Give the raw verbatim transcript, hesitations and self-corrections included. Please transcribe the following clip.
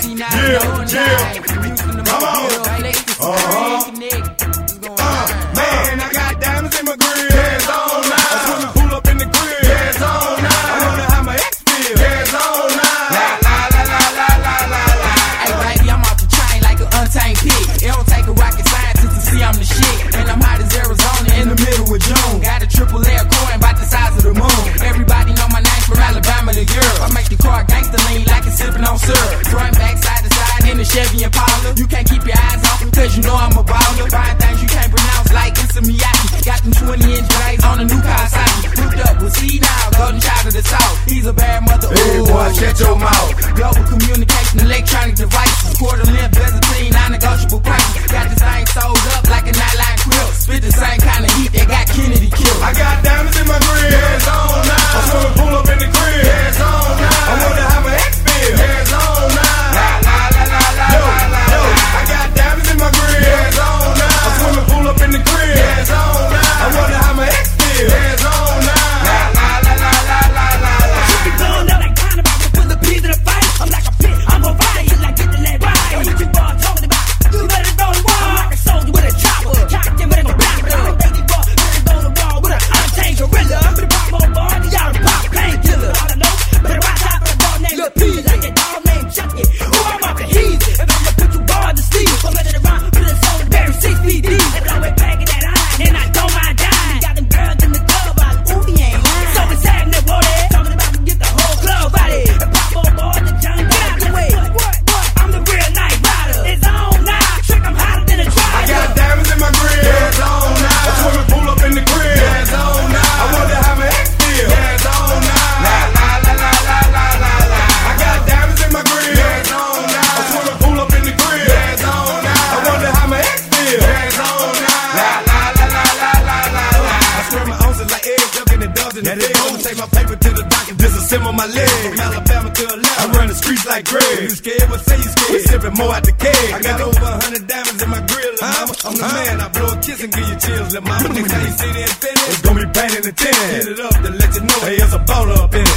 see now you know and I. Come on. Uh-huh. Uh, man, I got diamonds in my grill. Hands on now. That's when we pull up in the grill. Hands on now. I wonder how my ex feel. Hands on now. La la la la la la la la. Hey baby, I'm off the chain like an untamed pig. It don't take a rocket scientist to see I'm the shit. And I'm hot as Arizona in the middle of June. Got a triple layer coin about the size of the moon. Everybody know my name from Alabama to Europe. I make the car gangster lean like it's sipping on syrup. Front, back, side to side in the Chevy Impala. You can't keep your eyes off me cause you know I'm a baller. Buying things you can't pronounce like it's a Miyaki. Got them twenty inch blades on a new Kawasaki. Hooked up with C now, golden child of the south. He's a bad mother. Hey ooh, boy, shut your mouth. Global communication, electronic devices. Quarter length, Byzantine, non-negotiable prices. Got this thing sold up like a nightline quilt. Spit the same kind of heat that got Kennedy killed. I got diamonds in my grill. Hands on now. I'm gonna pull up in the grill. Hands on now. I wonder how my ex feel. Hands on now. La la la la la yo, la yo. I got diamonds in my grill. Hands on now. I'm gonna pull up in the grill. Hands on now. I wonder how my ex feel. Hands on now. La la la la la la la la. Should be blowing out like kind of about to put the peas in the fight. I'm like a pit, I'm on fire. You like get the lead right. What you boy talking about? You better go to war. I'm like a soldier with a chopper. Cocked in with a back. I'm a baby boy. Better go to war with a untamed gorilla. I'm the pop more bar. You got a pop painkiller. All I know, better watch out for the dog named Lil' P. Like that dog named Chucky. Who I'm off the heat. If I'm gonna put you bar to sleep, I'm letting it run. Put a soul to bury six feet deep. And always packing that iron. And I don't mind dying. Got them girls in the club. I ooh, he ain't lying. So it's happening, boy. Talking about to get the whole club out of it. The pop more bar, the jungle. Get out the way. What? What? I'm the real night rider. It's on now. Trick, I'm hotter than a driver. I got diamonds in my grill. Hands on now. That's when we pull up in the grill. Hands on now. I wonder how my ex feel. Hands on now. La la la la la la la la. I got diamonds in my grill. Hands on now. That's when we pull up in the grill. Hands on now. I wonder how my ex feel. Hands on now. La la la la la la la la. I swear my ounces like eggs up in the dozen. Now they gonna take my paper to the dock and disassemble my leg. From Alabama to Atlanta, I run the streets like Greg. You scared? What say you scared? We sipping more out the keg. I got over a hundred diamonds in my grill, lil' mama. I'm the man. I blow a kiss and give you chills, lil' mama. Next time you see the Infiniti, it's gonna be painted in tin. Hit it up to let you know, hey, there's a baller up in it.